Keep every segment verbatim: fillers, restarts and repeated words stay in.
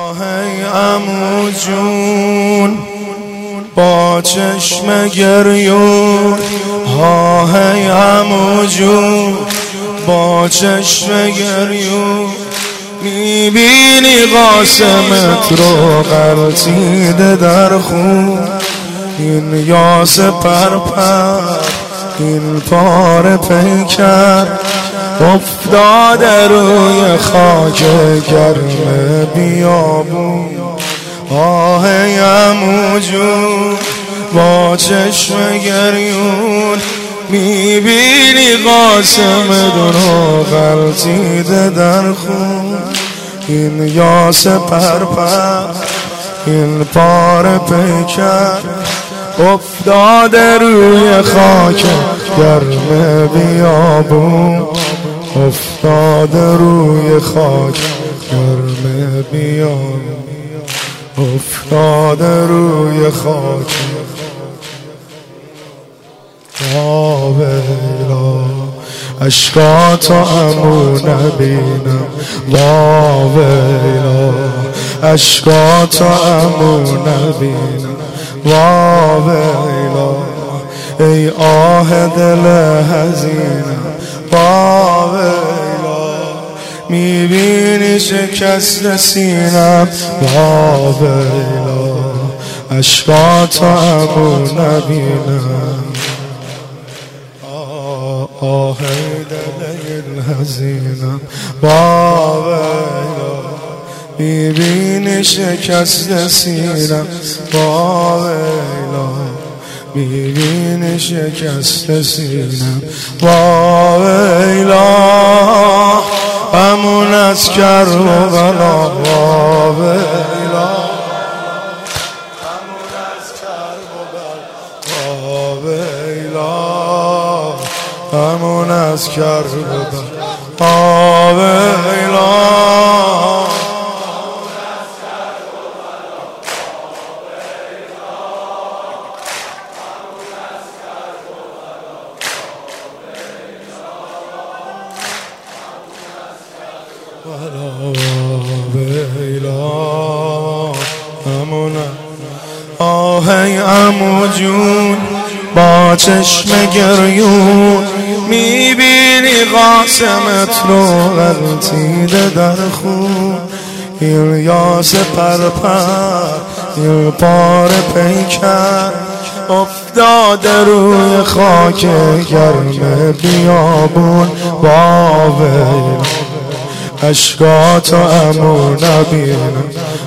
آهی عمو جون با چشم گریون، آهی عمو جون با چشم گریون، میبینی قاسمت رو غلطیده در خون. این یاس پرپر این پاره پیکر افتاده روی خاک گرم بیابون. آهی عمو جون با چشم گریون، میبینی قاسمت رو غلطیده در خون. این یاس پرپر این پاره پیکر افتاده روی خاک گرم بیابون، افتاده روی خاک گرم بیابون، افتاده روی خاک. واویلا اشکاتو عمو نبینم، واویلا اشکاتو عمو نبینم، واویلا ای آه دل حزینم، واویلا میبینی شکست سینم، واویلا اشکاتو عمو نبینم. آه دل حزینم، واویلا میبینی شکست سینم، واویلا میبینی شکست سینم، واویلا همون از کرب و بلا، واویلا همون از کرب و بلا، واویلا همون از کرب و بلا، واویلا آهی عمو جون با چشم گریون، میبینی قاسمت رو غلطیده در خون. این یاس پرپر این پاره پیکر افتاده روی خاک گرم بیابون، واویلا اشکاتو عمو نبینم،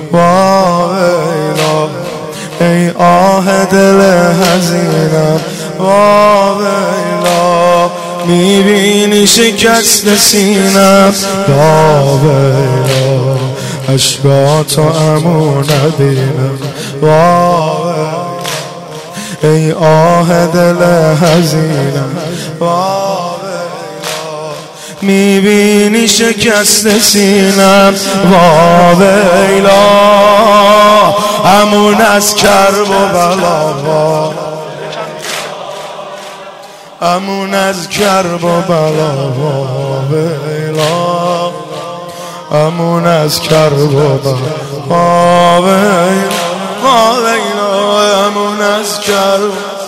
واویلا ای آه دل حزینم، واویلا میبینی شکست سینم، واویلا اشکاتو عمو نبینم، واویلا ای آه دل حزینم، واویلا میبینی شکست سینم، واویلا همون از کرب و بلا، همون از کرب و بلا، واویلا همون از کرب و بلا، واویلا واویلا همون از کرب.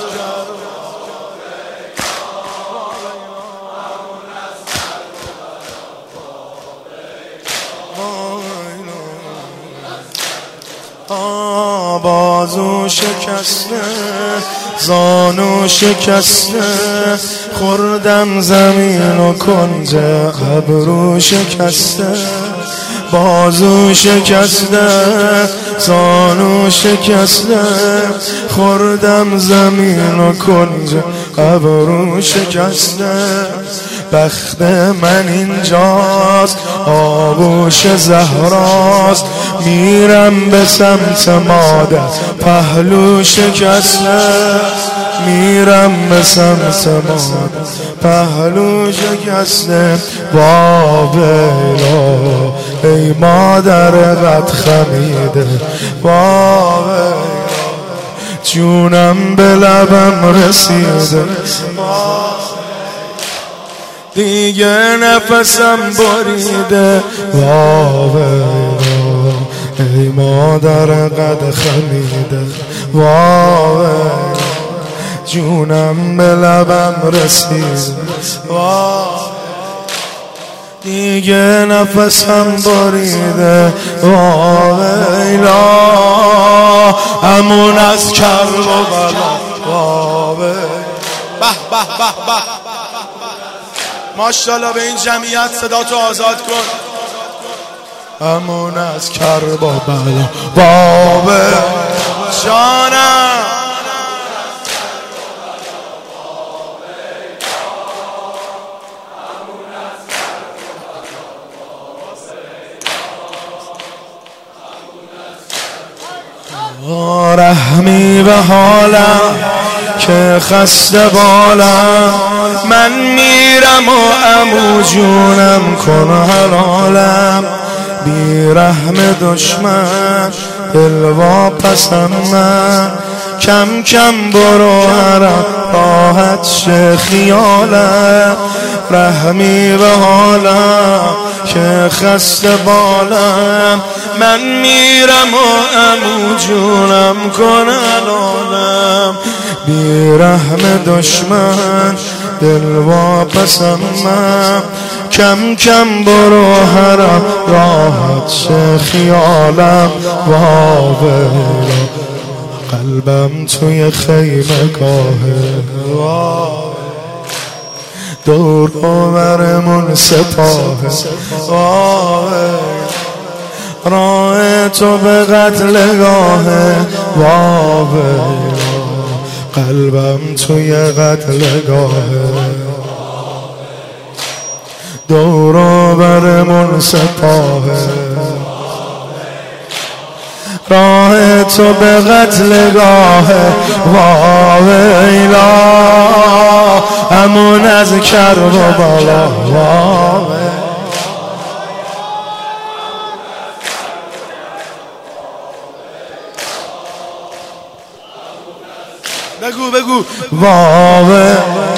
بازو شکسته زانو شکسته، خوردم زمین و کنج ابرو شکسته. بازو شکسته زانو شکسته، خوردم زمین و کنج ابرو شکسته. بخت من اینجاست آغوش زهراست، میرم به سمت مادر پهلو شکسته، میرم به سمت مادر پهلو شکسته. واویلا ای مادر قد خمیده، واویلا جونم به لبم رسیده، دیگه نفسم بریده. واویلا ای مادر قد خمیده وای جونم به لبم رسید وای دیگه نفسم بریده وایلا همون از کرب و بلا وای به به به به ماشاءالله به این جمعیت صدا تو آزاد کن همون از کرب و بلا وای جانم رحمی به حالم که خسته بالم من میرم و عمو جونم کن حلالم بی رحم دشمن دل واپسم من کم کم برو هرم راحت شه خیالم رحمی به حالم که خسته بالم من میرم و عمو جونم کن حلالم بی رحم دشمن دل واپسم من کم کم برو هرم راحت شه خیالم واویلا قلبم توی خیمه گاهه دور آورمون سپاهه راه تو به قتل گاهه واویلا قلبم توی قتل گاهه دور آورمون سپاهه راه تو به قتل گاهه واویلا همون از کرب و بالا واویلا بگو بگو واویلا